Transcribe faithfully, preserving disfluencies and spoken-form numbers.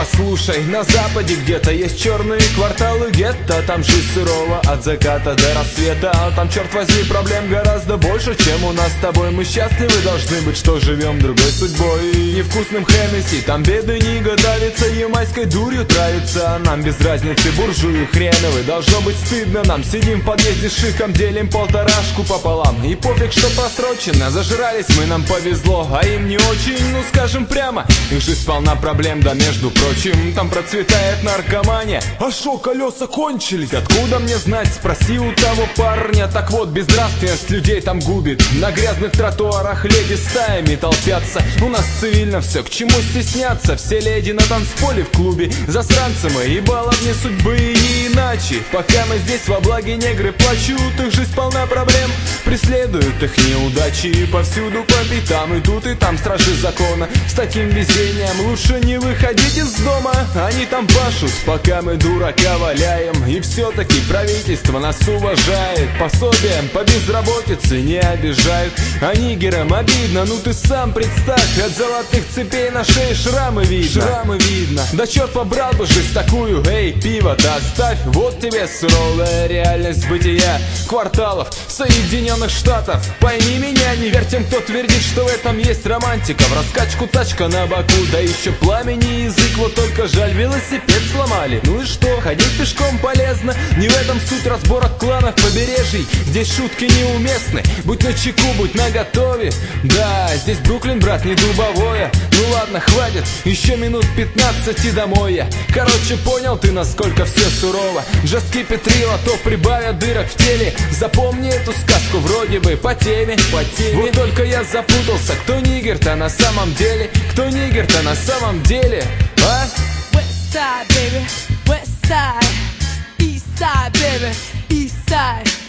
послушай, на западе где-то есть черные кварталы гетто. Там жизнь сурова от заката до рассвета. А там, черт возьми, проблем гораздо больше, чем у нас с тобой. Мы счастливы должны быть, что живем другой судьбой. Невкусным Хеннесси, там бедняга давится, ямайской дурью травится. А нам без разницы, буржуи хреновы. Должно быть стыдно нам, сидим в подъезде с шиком, делим полторашку пополам. И пофиг, что просрочено, зажрались мы, нам повезло, а им не очень, ну скажем прямо. Их жизнь полна проблем, да между прочим, там процветает наркомания. А шо, колеса кончились? Откуда мне знать, спроси у того парня. Так вот, безнравственность людей там губит. На грязных тротуарах леди стаями толпятся. У нас цивильно все, к чему стесняться? Все леди на танцполе в клубе. Засранцы мы и баловни судьбы, и не иначе. Пока мы здесь во благе негры плачут, их жизнь полна проблем, преследуют их неудачи. И повсюду по пятам, и тут и там стражи закона. С таким везением лучше не выходить из дома. Они там пашут, пока мы дурака валяем. И все-таки правительство нас уважает. Пособием по безработице не обижают. А нигерам обидно, ну ты сам представь. От золотых цепей на шее шрамы видно. Шрамы видно. Да черт побрал бы жизнь такую, эй, пиво доставь. Вот тебе суровая реальность бытия кварталов Соединенных Штатов. Пойми меня, не верь тем, кто твердит, что в этом есть романтика. В раскачку тачка на боку, да еще пламени язык. Вот только жаль, велосипед сломали. Ну и что, ходить пешком полезно. Не в этом суть разборок кланов побережий. Здесь шутки неуместны. Будь начеку, будь наготове. Да, здесь Бруклин, брат, не дубовое. Ну ладно, хватит, еще минут пятнадцать и домой я. Короче, понял ты, насколько все сурово. Just keep it real, а то прибавят дырок в теле. Запомни эту сказку вроде бы по теме, по теме. Вот только я запутался, кто нигер-то на самом деле. Кто нигер-то на самом деле, а? West side, baby, west side, east side, baby, east side.